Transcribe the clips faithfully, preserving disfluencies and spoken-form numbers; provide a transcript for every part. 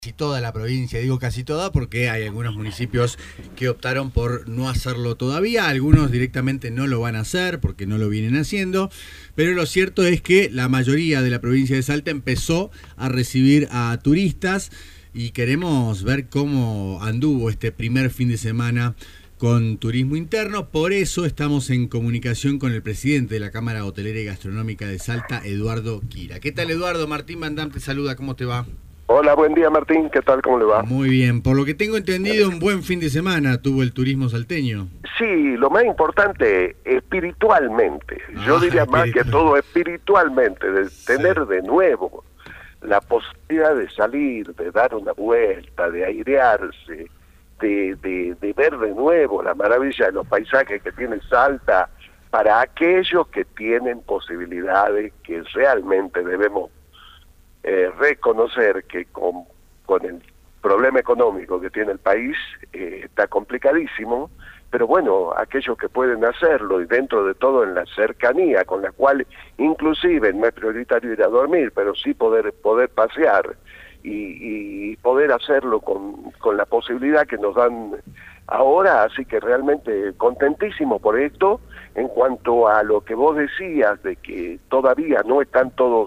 Casi toda la provincia, digo casi toda porque hay algunos municipios que optaron por no hacerlo todavía, algunos directamente no lo van a hacer porque no lo vienen haciendo, pero lo cierto es que la mayoría de la provincia de Salta empezó a recibir a turistas y queremos ver cómo anduvo este primer fin de semana con turismo interno. Por eso estamos en comunicación con el presidente de la Cámara Hotelera y Gastronómica de Salta, Eduardo Quira. ¿Qué tal, Eduardo? Martín Van Dam te saluda, ¿cómo te va? Hola, buen día Martín, ¿qué tal? ¿Cómo le va? Muy bien, por lo que tengo entendido, un buen fin de semana tuvo el turismo salteño. Sí, lo más importante, espiritualmente, ah, yo diría más que todo espiritualmente, de sí. Tener de nuevo la posibilidad de salir, de dar una vuelta, de airearse, de, de, de ver de nuevo la maravilla de los paisajes que tiene Salta, para aquellos que tienen posibilidades que realmente debemos Eh, reconocer que con, con el problema económico que tiene el país eh, está complicadísimo, pero bueno, aquellos que pueden hacerlo y dentro de todo en la cercanía con la cual inclusive no es prioritario ir a dormir, pero sí poder poder pasear y, y poder hacerlo con, con la posibilidad que nos dan ahora, así que realmente contentísimo por esto. En cuanto a lo que vos decías de que todavía no están todos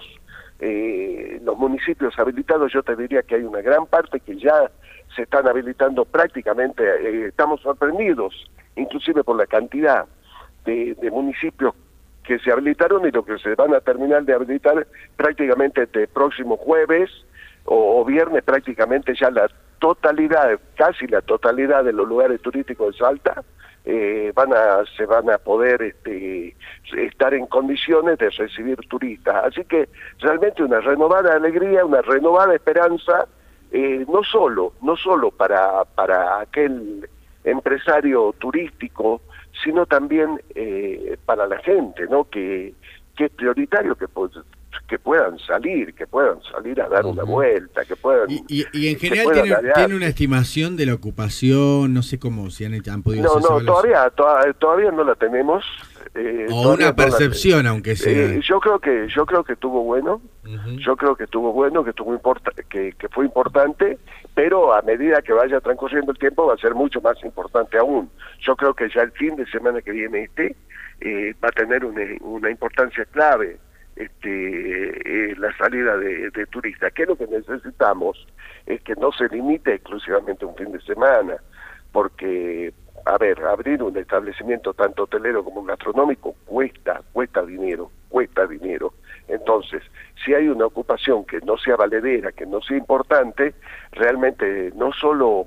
Eh, los municipios habilitados, yo te diría que hay una gran parte que ya se están habilitando prácticamente, eh, estamos sorprendidos inclusive por la cantidad de, de municipios que se habilitaron y lo que se van a terminar de habilitar prácticamente este próximo jueves o, o viernes, prácticamente ya la totalidad, casi la totalidad de los lugares turísticos de Salta Eh, van a se van a poder este, estar en condiciones de recibir turistas, así que realmente una renovada alegría, una renovada esperanza, eh, no solo no solo para para aquel empresario turístico, sino también eh, para la gente, ¿no? que que es prioritario que pues, que puedan salir, que puedan salir a dar uh-huh. una vuelta, que puedan... Y, y, y en general tiene, tiene una estimación de la ocupación, no sé cómo, si han, han podido... No, no, todavía, to- todavía no la tenemos. Eh, o una percepción, no la, aunque sea... Eh, yo creo que yo creo que estuvo bueno, uh-huh. yo creo que estuvo bueno, que, estuvo importa que, que fue importante, pero a medida que vaya transcurriendo el tiempo va a ser mucho más importante aún. Yo creo que ya el fin de semana que viene este eh, va a tener una, una importancia clave. Este, eh, la salida de, de turistas, que lo que necesitamos es que no se limite exclusivamente a un fin de semana, porque, a ver, abrir un establecimiento tanto hotelero como gastronómico cuesta, cuesta dinero, cuesta dinero. Entonces, si hay una ocupación que no sea valedera, que no sea importante, realmente no solo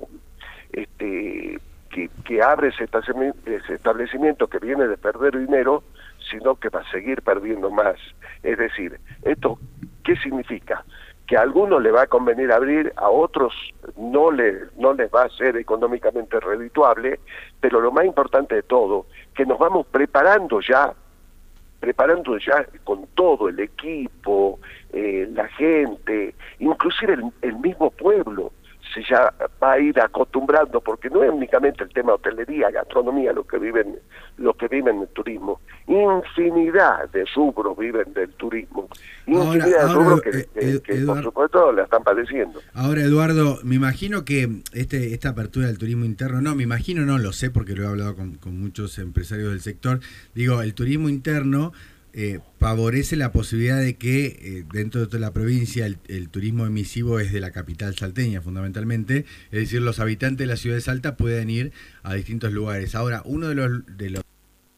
este que, que abre ese establecimiento que viene de perder dinero, sino que va a seguir perdiendo más. Es decir, ¿esto qué significa? Que a algunos le va a convenir abrir, a otros no, le, no les va a ser económicamente redituable, pero lo más importante de todo, que nos vamos preparando ya, preparando ya con todo el equipo, eh, la gente, inclusive el, el mismo pueblo, se ya va a ir acostumbrando, porque no es únicamente el tema hotelería, gastronomía, lo que viven, lo que viven del turismo. Infinidad de rubros viven del turismo. Infinidad ahora, de rubros que, eh, que, que Eduardo, por supuesto la están padeciendo. Ahora, Eduardo, me imagino que este esta apertura del turismo interno, no, me imagino, no lo sé porque lo he hablado con, con muchos empresarios del sector, digo, el turismo interno Eh, favorece la posibilidad de que eh, dentro de toda la provincia el, el turismo emisivo es de la capital salteña fundamentalmente, es decir, los habitantes de la ciudad de Salta pueden ir a distintos lugares. Ahora, uno de los, de los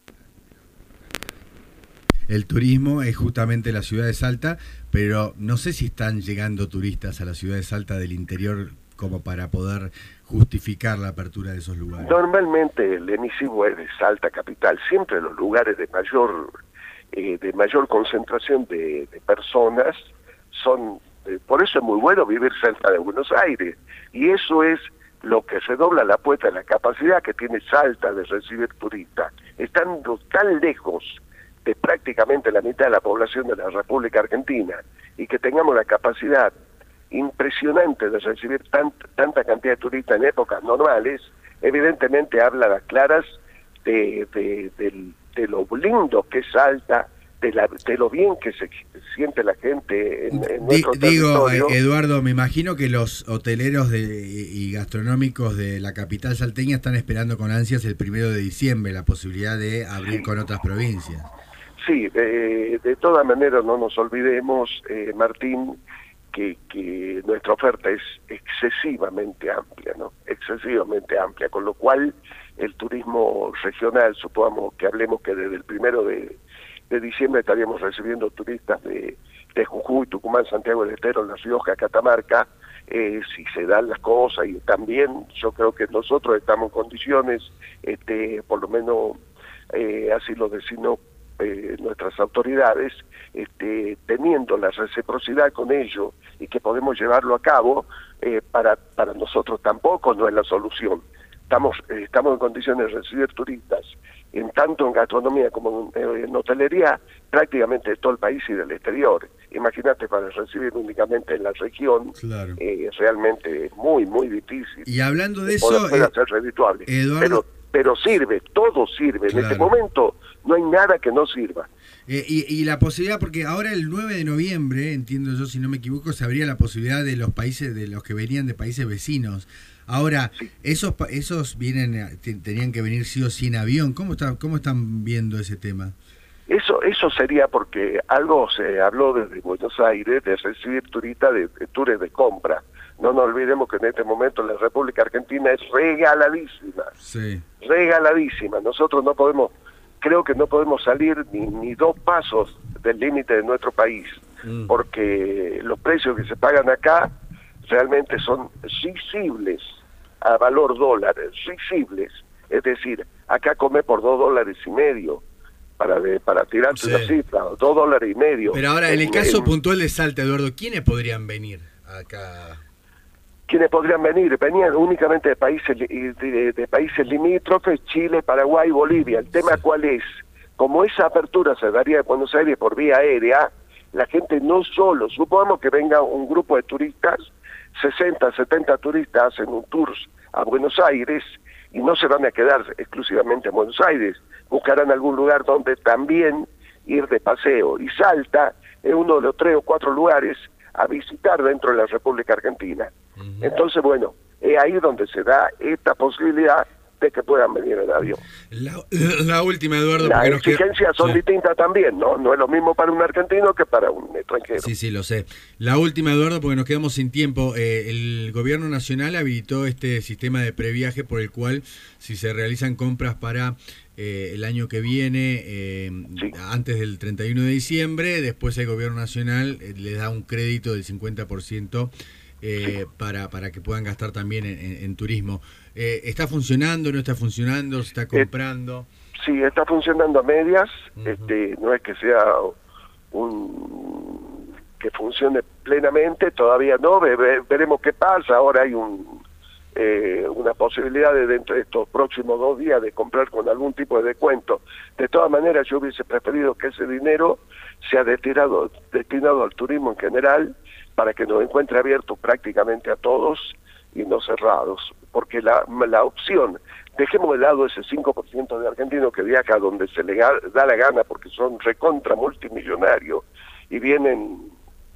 el turismo es justamente la ciudad de Salta, pero no sé si están llegando turistas a la ciudad de Salta del interior como para poder justificar la apertura de esos lugares. Normalmente el emisivo es de Salta capital, siempre los lugares de mayor Eh, de mayor concentración de, de personas son, eh, por eso es muy bueno vivir cerca de Buenos Aires, y eso es lo que redobla la apuesta de la capacidad que tiene Salta de recibir turistas, estando tan lejos de prácticamente la mitad de la población de la República Argentina, y que tengamos la capacidad impresionante de recibir tant, tanta cantidad de turistas en épocas normales, evidentemente habla a las claras de, de, del de lo lindo que es Salta, de, la, de lo bien que se siente la gente en, en Di, nuestro digo, territorio. Eduardo, me imagino que los hoteleros de, y gastronómicos de la capital salteña están esperando con ansias el primero de diciembre, la posibilidad de abrir Sí. con otras provincias. Sí, de, de todas maneras no nos olvidemos, eh, Martín, que, que nuestra oferta es excesivamente amplia, ¿no? Excesivamente amplia, con lo cual el turismo regional, supongamos que hablemos que desde el primero de, de diciembre estaríamos recibiendo turistas de, de Jujuy, Tucumán, Santiago del Estero, La Rioja, Catamarca, eh, si se dan las cosas, y también yo creo que nosotros estamos en condiciones, este, por lo menos eh, así lo decimos, Eh, nuestras autoridades, este, teniendo la reciprocidad con ellos y que podemos llevarlo a cabo, eh, para para nosotros tampoco no es la solución. Estamos eh, estamos en condiciones de recibir turistas, en tanto en gastronomía como en, eh, en hotelería, prácticamente de todo el país y del exterior. Imagínate, para recibir únicamente en la región, Claro. eh, realmente es muy, muy difícil. Y hablando de Poder- eso, pueda eh, ser redituable. Eduardo- Pero, pero sirve, todo sirve. En Claro. este momento no hay nada que no sirva. Eh, y, y la posibilidad, porque ahora el nueve de noviembre, entiendo yo si no me equivoco, se abría la posibilidad de los países, de los que venían de países vecinos. Ahora, Sí. esos pa- esos vienen, a- te- tenían que venir sí o sí en avión. ¿Cómo está, cómo están viendo ese tema? Eso eso sería porque algo se habló desde Buenos Aires de recibir turistas de, de tours de compra. No nos olvidemos que en este momento la República Argentina es regaladísima, Sí. regaladísima. Nosotros no podemos, creo que no podemos salir ni, ni dos pasos del límite de nuestro país, Mm. porque los precios que se pagan acá realmente son risibles a valor dólar, risibles. Es decir, acá come por dos dólares y medio, para de, para tirarte Sí. una cifra, dos dólares y medio. Pero ahora, en el En- caso en- puntual de Salta, Eduardo, ¿quiénes podrían venir acá? quienes podrían venir, venían únicamente de países li- de, de países limítrofes, Chile, Paraguay, Bolivia. El tema Sí. cuál es, como esa apertura se daría de Buenos Aires por vía aérea, la gente no solo, supongamos que venga un grupo de turistas, sesenta, setenta turistas hacen un tour a Buenos Aires y no se van a quedar exclusivamente en Buenos Aires, buscarán algún lugar donde también ir de paseo, y Salta es uno de los tres o cuatro lugares a visitar dentro de la República Argentina. Ujú. Entonces, bueno, es ahí donde se da esta posibilidad de que puedan venir en avión. La, la última, Eduardo, Las porque nos queda- exigencias son Sí. distintas también, ¿no? No es lo mismo para un argentino que para un extranjero. Sí, sí, lo sé. La última, Eduardo, porque nos quedamos sin tiempo. Eh, el gobierno nacional habilitó este sistema de previaje por el cual, si se realizan compras para eh, el año que viene, eh, Sí. antes del treinta y uno de diciembre, después el gobierno nacional eh, les da un crédito del cincuenta por ciento eh, para, para que puedan gastar también en, en- en turismo. Eh, ¿Está funcionando, no está funcionando, se está comprando? Sí, está funcionando a medias, Ujú. este, no es que sea un que funcione plenamente, todavía no, ve- ve- veremos qué pasa. Ahora hay un eh, una posibilidad de dentro de estos próximos dos días de comprar con algún tipo de descuento. De todas maneras, yo hubiese preferido que ese dinero sea destinado, destinado al turismo en general, para que nos encuentre abiertos prácticamente a todos y no cerrados, porque la, la opción, dejemos de lado ese cinco por ciento de argentinos que viaja donde se le ga- da la gana, porque son recontra multimillonarios y vienen,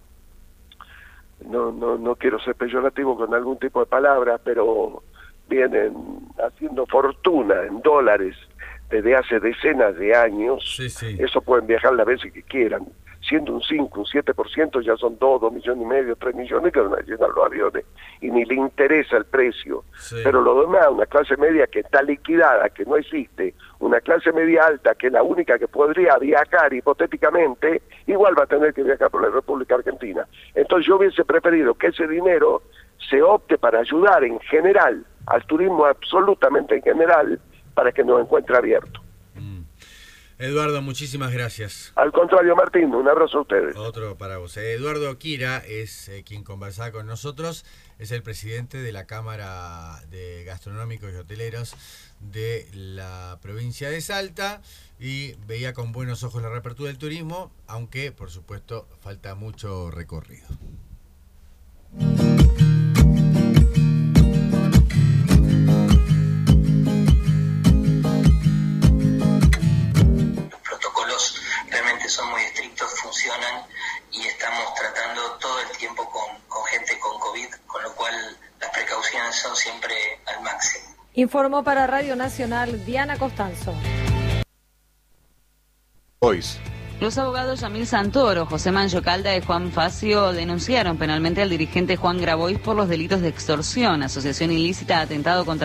no no no quiero ser peyorativo con algún tipo de palabra, pero vienen haciendo fortuna en dólares desde hace decenas de años. Sí, sí. Eso pueden viajar las veces que quieran. Siendo un cinco, un siete por ciento ya son dos, dos millones y medio, tres millones que van a llenar los aviones y ni le interesa el precio. Sí. Pero lo demás, una clase media que está liquidada, que no existe, una clase media alta que es la única que podría viajar hipotéticamente, igual va a tener que viajar por la República Argentina. Entonces yo hubiese preferido que ese dinero se opte para ayudar en general, al turismo absolutamente en general, para que nos encuentre abierto. Mm. Eduardo, muchísimas gracias. Al contrario, Martín, un abrazo a ustedes. Otro para vos. Eh, Eduardo Quira es eh, quien conversaba con nosotros, es el presidente de la Cámara de Gastronómicos y Hoteleros de la provincia de Salta, y veía con buenos ojos la reapertura del turismo, aunque por supuesto falta mucho recorrido. Los protocolos realmente son muy esfuerzo siempre al máximo. Informó para Radio Nacional Diana Costanzo. Boys. Los abogados Yamil Santoro, José Manllo Calda y Juan Facio denunciaron penalmente al dirigente Juan Grabois por los delitos de extorsión, asociación ilícita, atentado contra